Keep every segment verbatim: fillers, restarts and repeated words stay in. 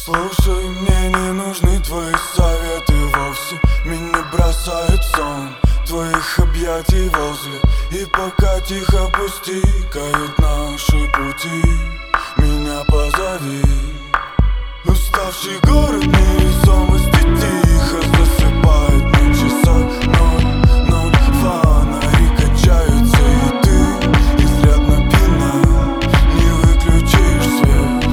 Слушай, мне не нужны твои советы вовсе. Меня бросает сон твоих объятий возле. И пока тихо пустикают наши пути, меня позови. Уставший город невесомости тихо засыпает на часах ноль, ноль. Фонари качаются, и ты изрядно пьяна, не выключишь свет.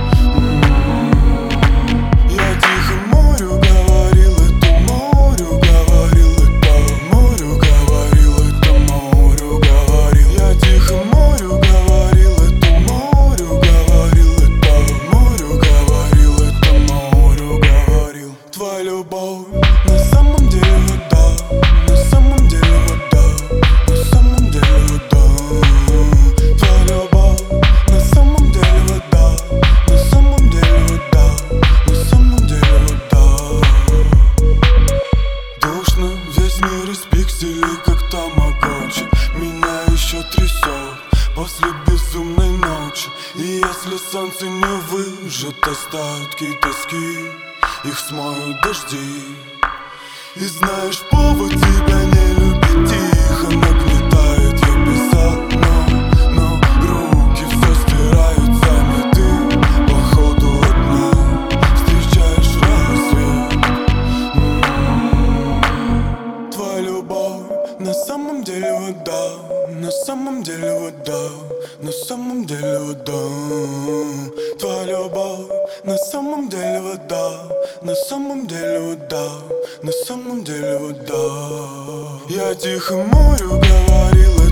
М-м-м. Я тихо морю говорил, это морю говорил, это морю говорил, это морю говорил. Я тихо морю говорил, это морю говорил, это морю говорил, это морю говорил. Твоя любовь на самом деле вода, на самом деле вода, на самом деле вода. Твоя любовь на самом деле вода, на самом деле вода, на самом деле вода. Душно, весь мир из пикселей, как тамагочи. Меня еще трясет после безумной ночи. И если солнце не выжжет остатки тоски, их смоют дожди. И знаешь, повод тебя не любить тихо нагнетает. Я писал, но, но руки все стирают сами. Ты походу одна встречаешь рассвет. М-м-м. Твоя любовь на самом деле вода, на самом деле вода, на самом деле вода. Твоя любовь на самом деле вода, на самом деле вода, на самом деле вода. Я тихо морю говорил,